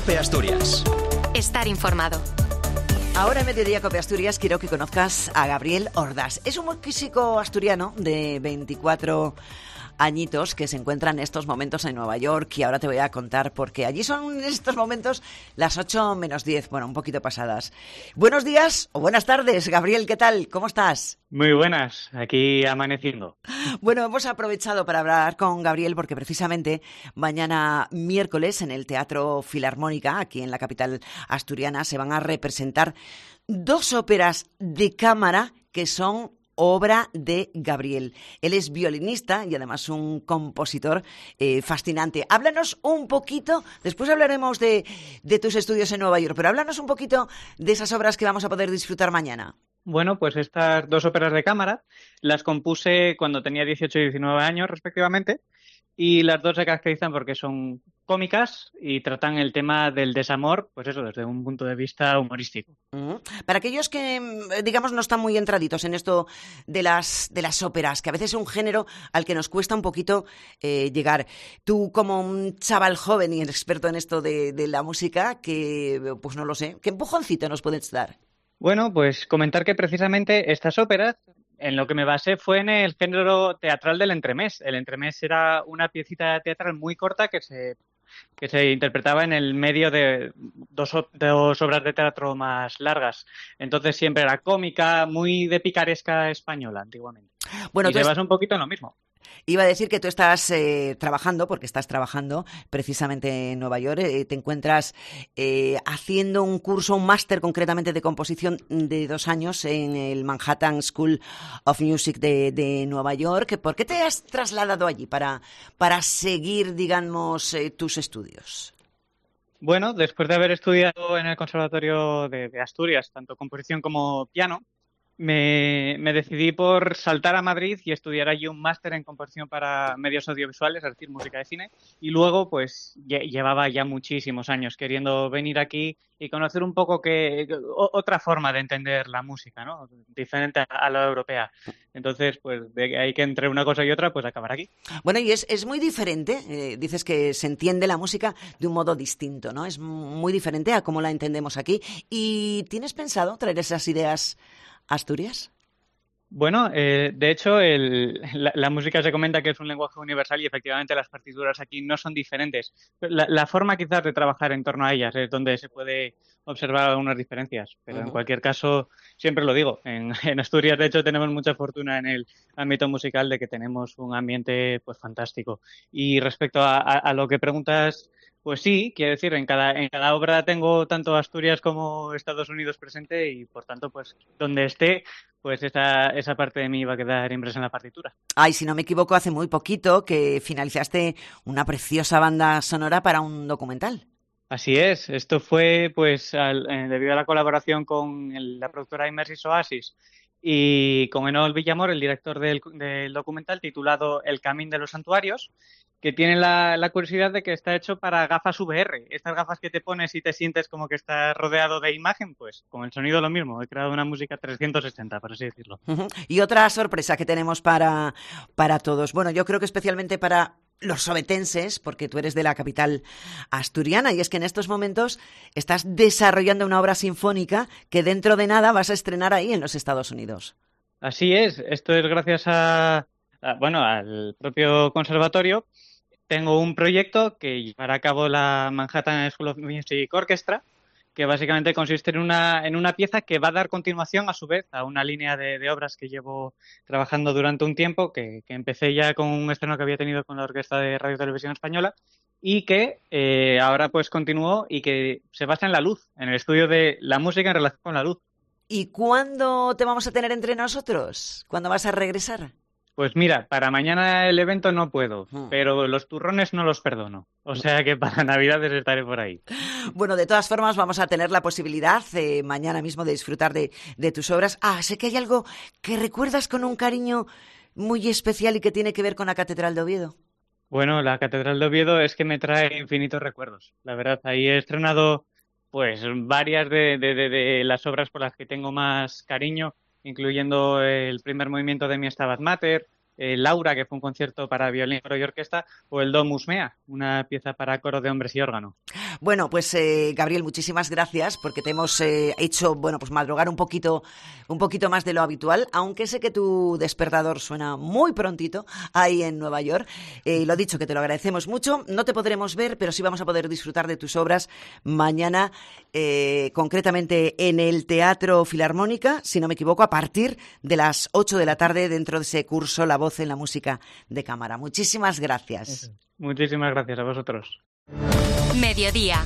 Cope Asturias. Estar informado. Ahora en Mediodía Cope Asturias quiero que conozcas a Gabriel Ordás. Es un músico asturiano de 24 añitos que se encuentra en estos momentos en Nueva York, y ahora te voy a contar por qué. Allí son en estos momentos las 8 menos 10, bueno, un poquito pasadas. Buenos días o buenas tardes, Gabriel, ¿qué tal? ¿Cómo estás? Muy buenas, aquí amaneciendo. Bueno, hemos aprovechado para hablar con Gabriel porque precisamente mañana miércoles en el Teatro Filarmónica, aquí en la capital asturiana, se van a representar dos óperas de cámara que son obra de Gabriel. Él es violinista y además un compositor fascinante. Háblanos un poquito, después hablaremos de tus estudios en Nueva York, pero háblanos un poquito de esas obras que vamos a poder disfrutar mañana. Bueno, pues estas dos óperas de cámara las compuse cuando tenía 18 y 19 años respectivamente, y las dos se caracterizan porque son cómicas y tratan el tema del desamor, pues eso, desde un punto de vista humorístico. Para aquellos que, digamos, no están muy entraditos en esto de las óperas, que a veces es un género al que nos cuesta un poquito llegar. Tú, como un chaval joven y experto en esto de la música, que, pues no lo sé, ¿qué empujoncito nos puedes dar? Bueno, pues comentar que precisamente estas óperas, en lo que me basé fue en el género teatral del entremés. El entremés era una piecita teatral muy corta que se interpretaba en el medio de dos obras de teatro más largas. Entonces siempre era cómica, muy de picaresca española antiguamente. Bueno, y se basa un poquito en lo mismo. Iba a decir que tú estás trabajando, porque estás trabajando precisamente en Nueva York, te encuentras haciendo un curso, un máster concretamente de composición de 2 años en el Manhattan School of Music de Nueva York. ¿Por qué te has trasladado allí para seguir, digamos, tus estudios? Bueno, después de haber estudiado en el Conservatorio de Asturias, tanto composición como piano, me decidí por saltar a Madrid y estudiar allí un máster en composición para medios audiovisuales, es decir, música de cine, y luego pues llevaba ya muchísimos años queriendo venir aquí y conocer un poco otra forma de entender la música, ¿no? Diferente a la europea. Entonces, pues de ahí que entre una cosa y otra, pues acabar aquí. Bueno, y es muy diferente, dices que se entiende la música de un modo distinto, ¿no? Es muy diferente a cómo la entendemos aquí. ¿Y tienes pensado traer esas ideas a Asturias? Bueno, de hecho, la música se comenta que es un lenguaje universal y efectivamente las partituras aquí no son diferentes. La forma quizás de trabajar en torno a ellas es donde se puede observar algunas diferencias, pero en cualquier caso, siempre lo digo, en Asturias de hecho tenemos mucha fortuna en el ámbito musical de que tenemos un ambiente pues fantástico. Y respecto a lo que preguntas, pues sí, quiero decir, en cada obra tengo tanto Asturias como Estados Unidos presente y por tanto, pues donde esté, pues esa parte de mí va a quedar impresa en la partitura. Ay, si no me equivoco, hace muy poquito que finalizaste una preciosa banda sonora para un documental. Así es, esto fue pues debido a la colaboración con la productora Immersis Oasis y con Enol Villamor, el director del documental titulado El Camín de los Santuarios, que tiene la curiosidad de que está hecho para gafas VR. Estas gafas que te pones y te sientes como que estás rodeado de imagen, pues con el sonido lo mismo. He creado una música 360, por así decirlo. Y otra sorpresa que tenemos para todos. Bueno, yo creo que especialmente para los sobetenses, porque tú eres de la capital asturiana, y es que en estos momentos estás desarrollando una obra sinfónica que dentro de nada vas a estrenar ahí en los Estados Unidos. Así es, esto es gracias al propio conservatorio. Tengo un proyecto que llevará a cabo la Manhattan School of Music Orchestra, que básicamente consiste en una pieza que va a dar continuación, a su vez, a una línea de obras que llevo trabajando durante un tiempo, que empecé ya con un estreno que había tenido con la Orquesta de Radio y Televisión Española, y que ahora pues continúo y que se basa en la luz, en el estudio de la música en relación con la luz. ¿Y cuándo te vamos a tener entre nosotros? ¿Cuándo vas a regresar? Pues mira, para mañana el evento no puedo, pero los turrones no los perdono. O sea que para Navidades estaré por ahí. Bueno, de todas formas vamos a tener la posibilidad mañana mismo de disfrutar de tus obras. Sé que hay algo que recuerdas con un cariño muy especial y que tiene que ver con la Catedral de Oviedo. Bueno, la Catedral de Oviedo es que me trae infinitos recuerdos. La verdad, ahí he estrenado pues varias de las obras por las que tengo más cariño, incluyendo el primer movimiento de Mi Stabat Mater Laura, que fue un concierto para violín, coro y orquesta, o el Domus Mea, una pieza para coro de hombres y órgano. Bueno, pues Gabriel, muchísimas gracias porque te hemos hecho, bueno, pues madrugar un poquito más de lo habitual, aunque sé que tu despertador suena muy prontito ahí en Nueva York. Lo dicho, que te lo agradecemos mucho. No te podremos ver, pero sí vamos a poder disfrutar de tus obras mañana, concretamente en el Teatro Filarmónica, si no me equivoco, a partir de las 8 de la tarde dentro de ese curso La voz en la música de cámara. Muchísimas gracias. Muchísimas gracias a vosotros. Mediodía.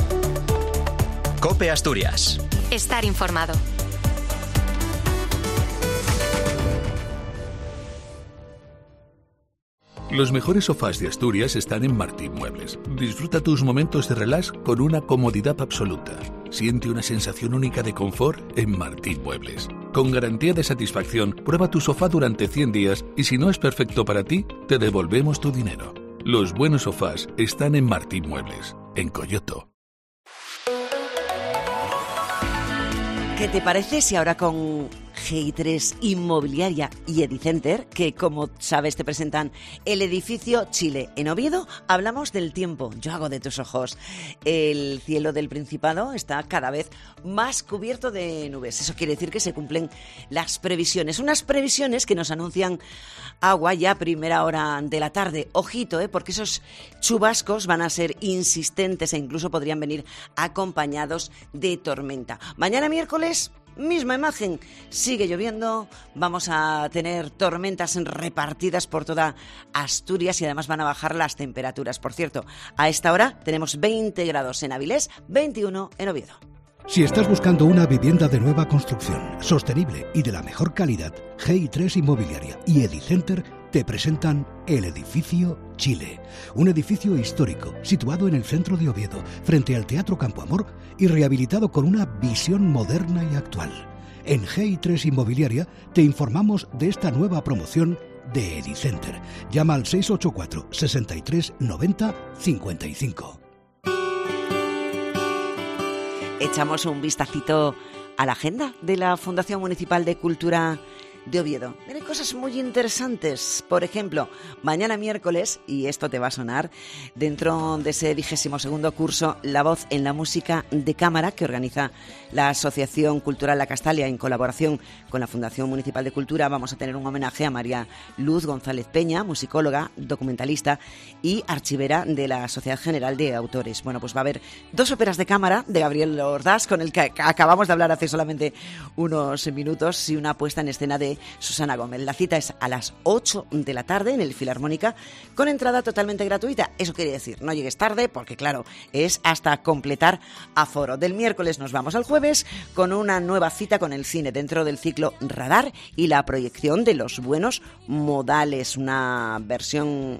COPE Asturias. Estar informado. Los mejores sofás de Asturias están en Martín Muebles. Disfruta tus momentos de relax con una comodidad absoluta. Siente una sensación única de confort en Martín Muebles. Con garantía de satisfacción, prueba tu sofá durante 100 días y si no es perfecto para ti, te devolvemos tu dinero. Los buenos sofás están en Martín Muebles, en Coyoto. ¿Qué te parece si ahora con GI3 Inmobiliaria y Edicenter, que como sabes te presentan el edificio Chile en Oviedo, hablamos del tiempo? Yo hago de tus ojos. El cielo del Principado está cada vez más cubierto de nubes. Eso quiere decir que se cumplen las previsiones. Unas previsiones que nos anuncian agua ya a primera hora de la tarde. Ojito, porque esos chubascos van a ser insistentes e incluso podrían venir acompañados de tormenta. Mañana miércoles, misma imagen, sigue lloviendo, vamos a tener tormentas repartidas por toda Asturias y además van a bajar las temperaturas. Por cierto, a esta hora tenemos 20 grados en Avilés, 21 en Oviedo. Si estás buscando una vivienda de nueva construcción, sostenible y de la mejor calidad, GI3 Inmobiliaria y Edicenter te presentan el edificio Chile, un edificio histórico situado en el centro de Oviedo, frente al Teatro Campo Amor y rehabilitado con una visión moderna y actual. En GI3 Inmobiliaria te informamos de esta nueva promoción de Edicenter. Llama al 684 63 90 55. Echamos un vistacito a la agenda de la Fundación Municipal de Cultura de Oviedo. Hay cosas muy interesantes. Por ejemplo, mañana miércoles, y esto te va a sonar, dentro de ese 22º curso La voz en la música de cámara que organiza la Asociación Cultural La Castalia en colaboración con la Fundación Municipal de Cultura, vamos a tener un homenaje a María Luz González Peña, musicóloga, documentalista y archivera de la Sociedad General de Autores. Bueno, pues va a haber 2 óperas de cámara de Gabriel Ordaz, con el que acabamos de hablar hace solamente unos minutos, y una puesta en escena de Susana Gómez. La cita es a las 8 de la tarde en el Filarmónica, con entrada totalmente gratuita. Eso quiere decir, no llegues tarde, porque claro, es hasta completar aforo. Del miércoles nos vamos al jueves con una nueva cita con el cine dentro del ciclo Radar y la proyección de Los buenos modales, una versión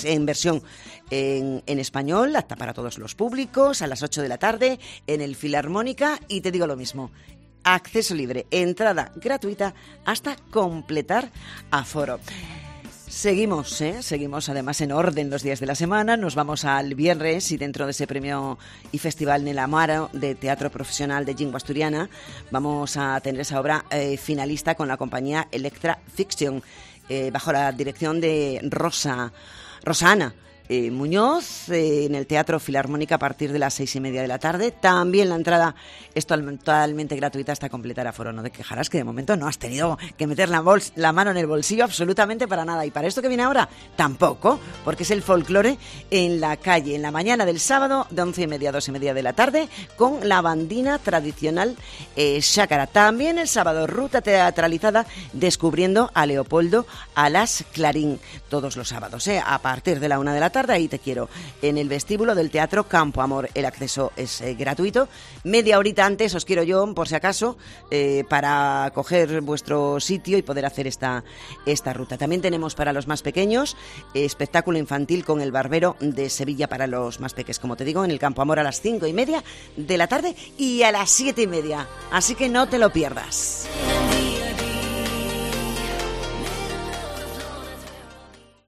en español, apta para todos los públicos, a las 8 de la tarde en el Filarmónica. Y te digo lo mismo, acceso libre, entrada gratuita hasta completar aforo. Seguimos además en orden los días de la semana. Nos vamos al viernes y dentro de ese premio y festival Nel Amaro de teatro profesional de Lingua Asturiana vamos a tener esa obra finalista con la compañía Electra Fiction, bajo la dirección de Rosana Muñoz, en el Teatro Filarmónica a partir de las 6:30 de la tarde. También la entrada es totalmente gratuita hasta completar aforo. No te quejarás que de momento no has tenido que meter la mano en el bolsillo absolutamente para nada. Y para esto que viene ahora, tampoco, porque es el folclore en la calle, en la mañana del sábado de 11:30 a 2:30 de la tarde, con la bandina tradicional Xácara. También el sábado, ruta teatralizada descubriendo a Leopoldo Alas Clarín, todos los sábados, a partir de la 1 de la tarde. Ahí te quiero, en el vestíbulo del Teatro Campo Amor. El acceso es gratuito. Media horita antes os quiero yo, por si acaso, para coger vuestro sitio y poder hacer esta ruta. También tenemos para los más pequeños espectáculo infantil con El Barbero de Sevilla para los más peques, como te digo, en el Campo Amor a las 5:30 de la tarde y a las 7:30. Así que no te lo pierdas.